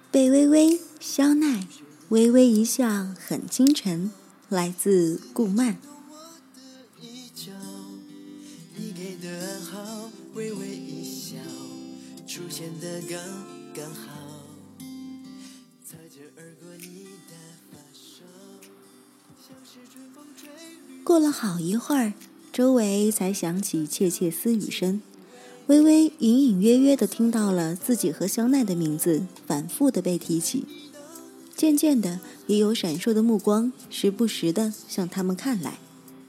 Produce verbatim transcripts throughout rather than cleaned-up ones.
贝微微、肖奈，微微一笑很倾城，来自顾漫。 你给的暗号，微微一笑，出现的刚刚好，擦肩而过你的发梢，像是春风吹绿。 过了好一会儿，周围才响起窃窃私语声。微微隐隐约约地听到了自己和肖奈的名字反复地被提起，渐渐的也有闪烁的目光时不时地向他们看来。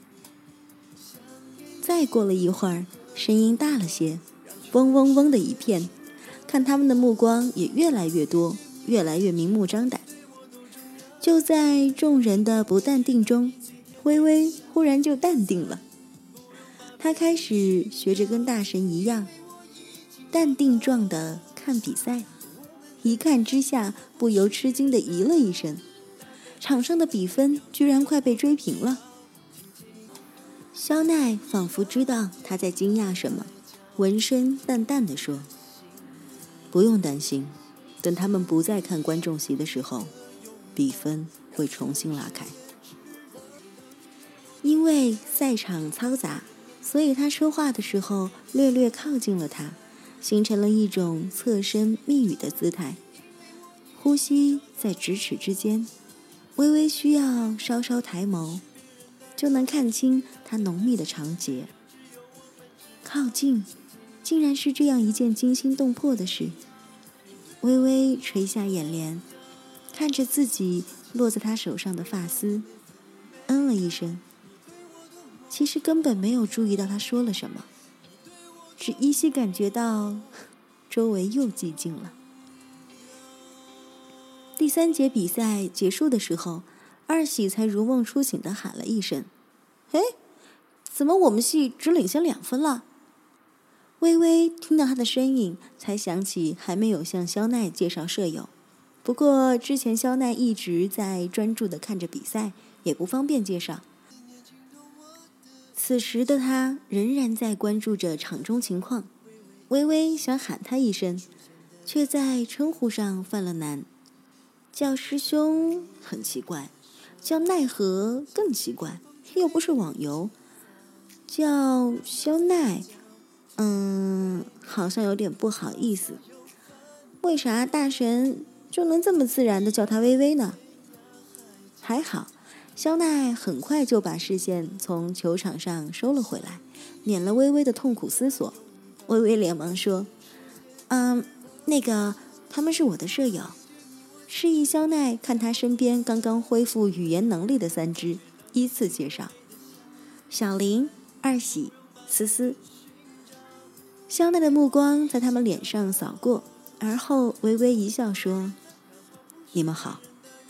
再过了一会儿，声音大了些，嗡嗡嗡的一片，看他们的目光也越来越多，越来越明目张胆。就在众人的不淡定中，微微忽然就淡定了。他开始学着跟大神一样，淡定状的看比赛，一看之下不由吃惊的咦了一声，场上的比分居然快被追平了。肖奈仿佛知道他在惊讶什么，闻声淡淡地说：不用担心，等他们不再看观众席的时候，比分会重新拉开。因为赛场嘈杂，所以他说话的时候略略靠近了他，形成了一种侧身密语的姿态，呼吸在咫尺之间，微微需要稍稍抬眸，就能看清他浓密的长睫。靠近竟然是这样一件惊心动魄的事。微微垂下眼帘，看着自己落在他手上的发丝，嗯了一声，其实根本没有注意到他说了什么，只依稀感觉到周围又寂静了。第三节比赛结束的时候，二喜才如梦初醒地喊了一声：哎，怎么我们系只领先两分了？微微听到他的声音，才想起还没有向肖奈介绍舍友，不过之前肖奈一直在专注地看着比赛，也不方便介绍。此时的他仍然在关注着场中情况，微微想喊他一声，却在称呼上犯了难。叫师兄很奇怪，叫奈何更奇怪，又不是网游。叫肖奈，嗯，好像有点不好意思。为啥大神就能这么自然地叫他微微呢？还好肖奈很快就把视线从球场上收了回来，免了微微的痛苦思索。微微连忙说：嗯，那个他们是我的舍友。示意肖奈看他身边刚刚恢复语言能力的三只，依次介绍：小林、二喜、思思。肖奈的目光在他们脸上扫过，而后微微一笑说：你们好。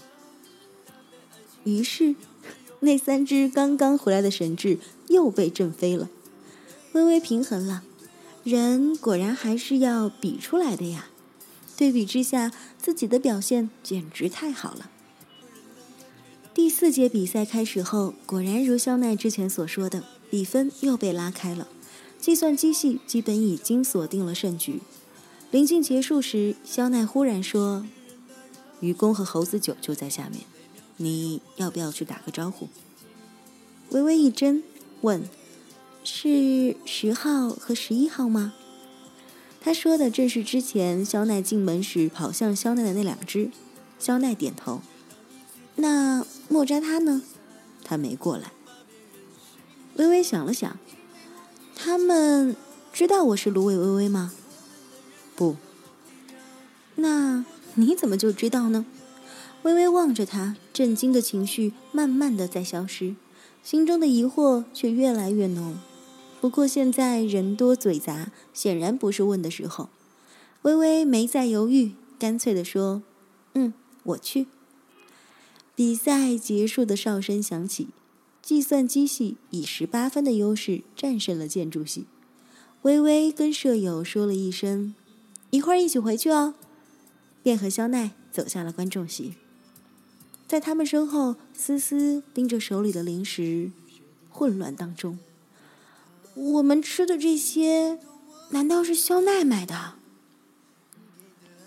于是那三只刚刚回来的神智又被震飞了。微微平衡了，人果然还是要比出来的呀。对比之下，自己的表现简直太好了。第四节比赛开始后，果然如肖奈之前所说的，比分又被拉开了。计算机系基本已经锁定了胜局。临近结束时，肖奈忽然说：愚公和猴子九就在下面，你要不要去打个招呼？微微一怔，问：是十号和十一号吗？他说的正是之前肖奈进门时跑向肖奈的那两只。肖奈点头。那莫扎他呢？他没过来。微微想了想，他们知道我是芦苇微微吗？不。那你怎么就知道呢？微微望着他，震惊的情绪慢慢的在消失，心中的疑惑却越来越浓。不过现在人多嘴杂，显然不是问的时候。微微没再犹豫，干脆地说：嗯，我去。比赛结束的哨声响起，计算机系以十八分的优势战胜了建筑系。微微跟舍友说了一声：一会儿一起回去哦，便和肖奈走下了观众席。在他们身后，思思盯着手里的零食，混乱当中。我们吃的这些，难道是肖奈买的？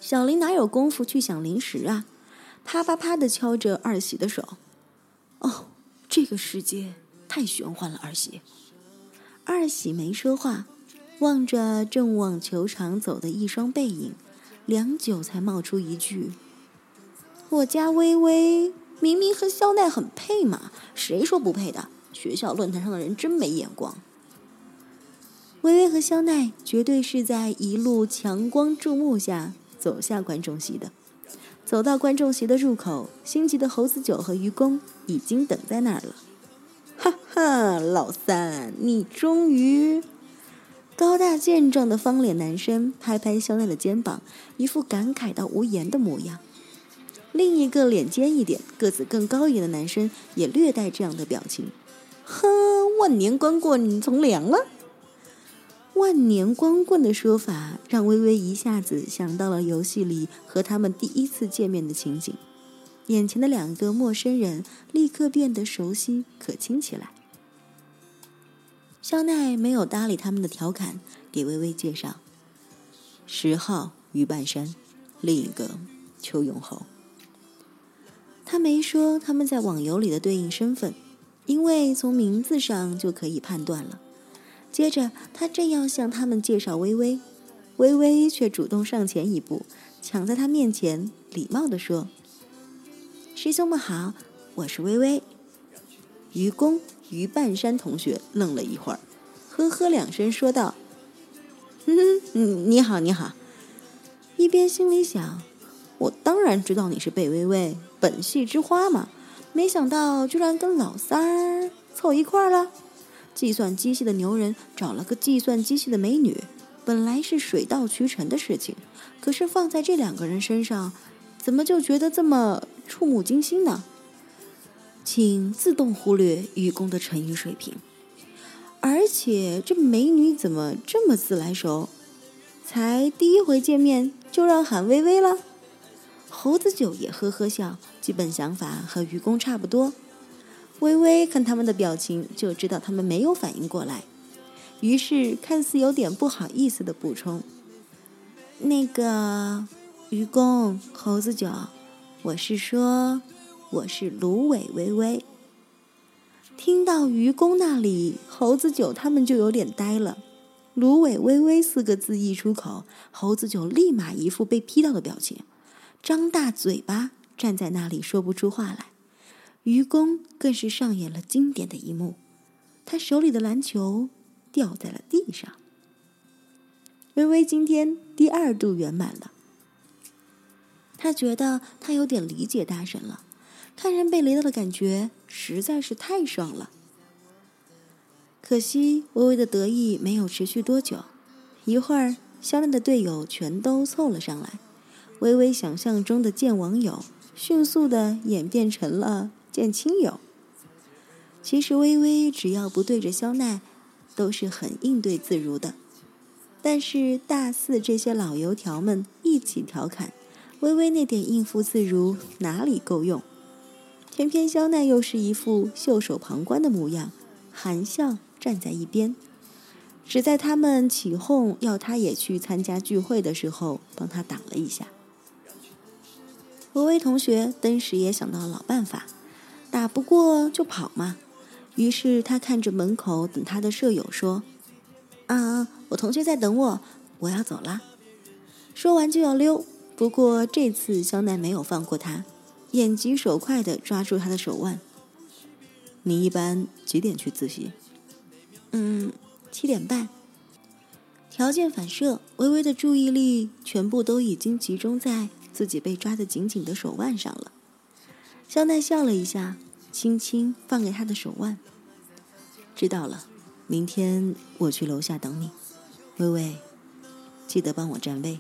小林哪有功夫去想零食啊？啪啪啪地敲着二喜的手。哦，这个世界太玄幻了，二喜。二喜没说话，望着正往球场走的一双背影，良久才冒出一句：我家微微明明和肖奈很配嘛，谁说不配的？学校论坛上的人真没眼光。微微和肖奈绝对是在一路强光注目下走下观众席的。走到观众席的入口，心急的猴子九和愚公已经等在那儿了。哈哈，老三，你终于……高大健壮的方脸男生拍拍肖奈的肩膀，一副感慨到无言的模样。另一个脸尖一点、个子更高一点的男生也略带这样的表情。呵，万年光棍从良了。万年光棍的说法让微微一下子想到了游戏里和他们第一次见面的情景，眼前的两个陌生人立刻变得熟悉可亲起来。肖奈没有搭理他们的调侃，给微微介绍：十号于半山，另一个邱永侯。他没说他们在网游里的对应身份，因为从名字上就可以判断了。接着他正要向他们介绍微微，微微却主动上前一步，抢在他面前礼貌地说：师兄们好，我是微微。愚公于半山同学愣了一会儿，呵呵两声说道：嗯，你好你好。一边心里想，我当然知道你是贝微微，本系之花嘛，没想到居然跟老三儿凑一块儿了。计算机系的牛人找了个计算机系的美女，本来是水到渠成的事情，可是放在这两个人身上，怎么就觉得这么触目惊心呢？请自动忽略愚公的成语水平。而且这美女怎么这么自来熟？才第一回见面就让喊微微了？猴子九也呵呵笑，基本想法和愚公差不多。微微看他们的表情就知道他们没有反应过来，于是看似有点不好意思的补充：那个愚公，猴子九，我是说我是芦苇微微。听到愚公那里，猴子九他们就有点呆了。芦苇微微四个字一出口，猴子九立马一副被劈到的表情，张大嘴巴站在那里说不出话来。愚公更是上演了经典的一幕，他手里的篮球掉在了地上。微微今天第二度圆满了，他觉得他有点理解大神了，看人被雷到的感觉实在是太爽了。可惜微微的得意没有持续多久，一会儿肖奈的队友全都凑了上来，微微想象中的见网友迅速的演变成了见亲友。其实微微只要不对着肖奈，都是很应对自如的。但是大四这些老油条们一起调侃，微微那点应付自如哪里够用？偏偏肖奈又是一副袖手旁观的模样，含笑站在一边，只在他们起哄要他也去参加聚会的时候，帮他挡了一下。微微同学登时也想到了老办法，打不过就跑嘛。于是他看着门口等他的舍友说：啊，我同学在等我，我要走啦。说完就要溜，不过这次肖奈没有放过他，眼疾手快地抓住他的手腕。你一般几点去自习？嗯，七点半。条件反射，微微的注意力全部都已经集中在自己被抓得紧紧的手腕上了。肖奈笑了一下，轻轻放开他的手腕。知道了，明天我去楼下等你。微微，记得帮我占位。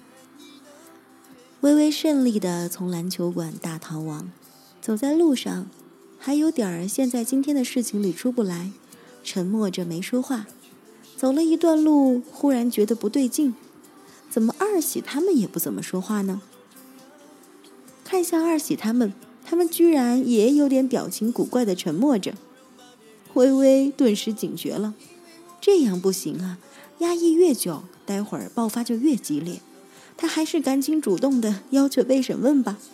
微微顺利地从篮球馆大逃亡，走在路上，还有点儿陷在今天的事情里出不来，沉默着没说话。走了一段路，忽然觉得不对劲，怎么二喜他们也不怎么说话呢？看向二喜他们，他们居然也有点表情古怪的沉默着。微微顿时警觉了，这样不行啊，压抑越久，待会儿爆发就越激烈。 他还是赶紧主动的要求被审问吧。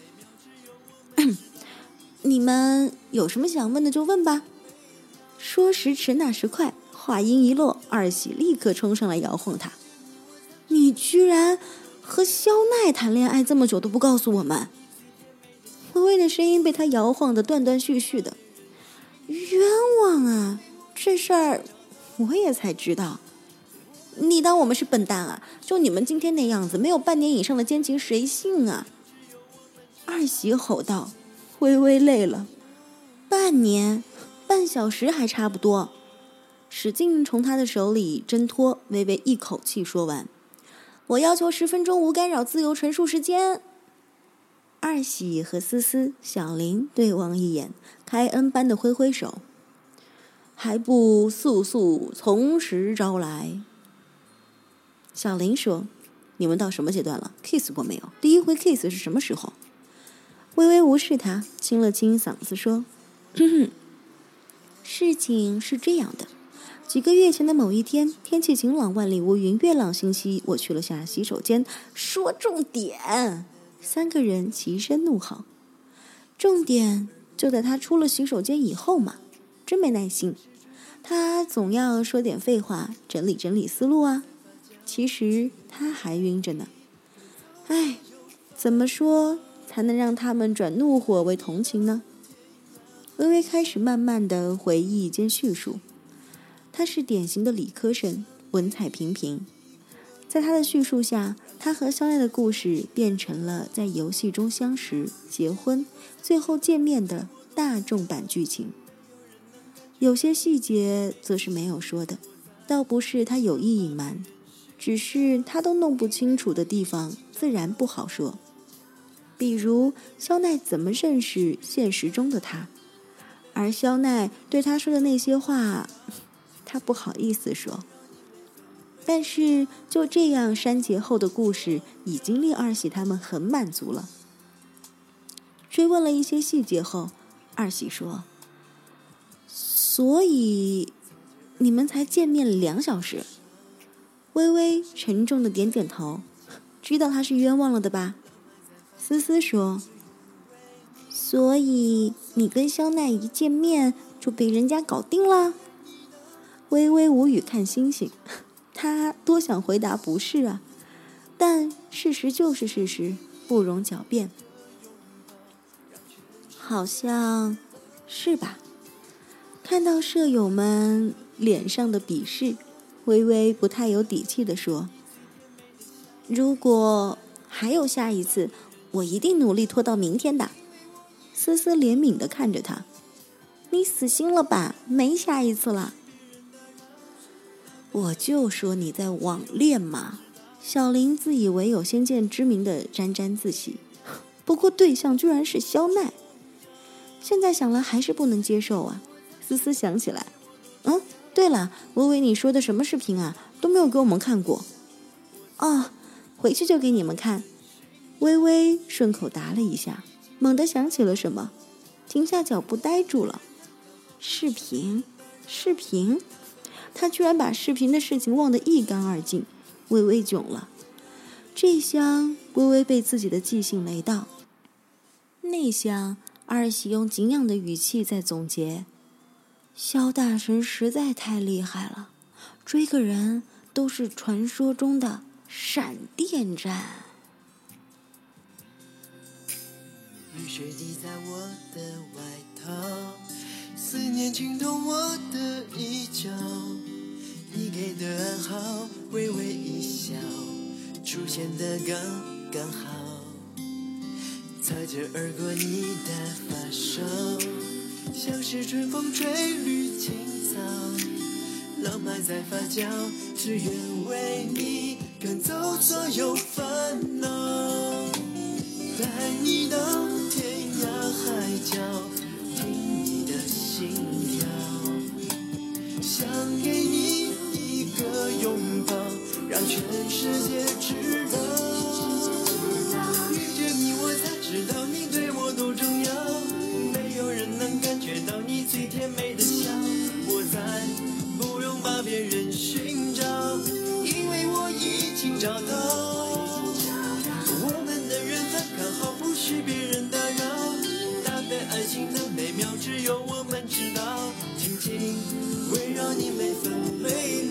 你们有什么想问的就问吧。说时迟那时快，话音一落，二喜立刻冲上来摇晃他。你居然和肖奈谈恋爱这么久都不告诉我们。微微的声音被他摇晃得断断续续的。冤枉啊，这事儿我也才知道。你当我们是笨蛋啊？就你们今天那样子，没有半年以上的奸情谁信啊？二喜吼道。微微累了。半年，半小时还差不多。使劲从他的手里挣脱，微微一口气说完。我要求十分钟无干扰自由陈述时间。二喜和思思、小林对望一眼，开恩般的挥挥手。还不速速从实招来。小林说，你们到什么阶段了？ kiss 过没有？第一回 kiss 是什么时候？微微无视他，清了清嗓子说，哼哼，事情是这样的，几个月前的某一天，天气晴朗，万里无云，月朗星稀，我去了下洗手间。说重点！三个人齐声怒吼。重点就在他出了洗手间以后嘛，真没耐心。他总要说点废话，整理整理思路啊。其实他还晕着呢。唉，怎么说才能让他们转怒火为同情呢？微微开始慢慢的回忆兼叙述。他是典型的理科生，文采平平。在他的叙述下，他和肖奈的故事变成了在游戏中相识、结婚，最后见面的大众版剧情。有些细节则是没有说的，倒不是他有意隐瞒，只是他都弄不清楚的地方，自然不好说。比如肖奈怎么认识现实中的他，而肖奈对他说的那些话，他不好意思说。但是就这样删节后的故事，已经令二喜他们很满足了。追问了一些细节后，二喜说，所以你们才见面两小时？微微沉重的点点头，知道他是冤枉了的吧？思思说，所以你跟肖奈一见面就被人家搞定了？微微无语看星星，他多想回答不是啊，但事实就是事实，不容狡辩。好像是吧？看到舍友们脸上的鄙视，微微不太有底气地说，如果还有下一次，我一定努力拖到明天的。思思怜悯地看着他，你死心了吧？没下一次了。我就说你在网恋嘛。小林自以为有先见之明的沾沾自喜，不过对象居然是肖奈。现在想来还是不能接受啊。思思想起来，嗯，对了，微微你说的什么视频啊，都没有给我们看过。哦，回去就给你们看。微微顺口答了一下，猛地想起了什么，停下脚步呆住了。视频？视频？他居然把视频的事情忘得一干二净。微微囧了，这厢微微被自己的记性雷到。那厢二喜用敬仰的语气在总结，萧大神实在太厉害了，追个人都是传说中的闪电战。 雨水滴在我的外套，思念浸透我的衣角，你给的暗号，微微一笑，出现的刚刚好，擦肩而过你的发梢，像是春风吹绿青草，浪漫在发酵，只愿为你赶走所有烦恼，带你到天涯海角，听你的心跳，想给你一个拥抱，让全世界知道，遇见你我才知道你对我多重要，没有人能感觉到你最甜美的笑，我再不用把别人寻找，因为我已经找到。 情，围绕你每分每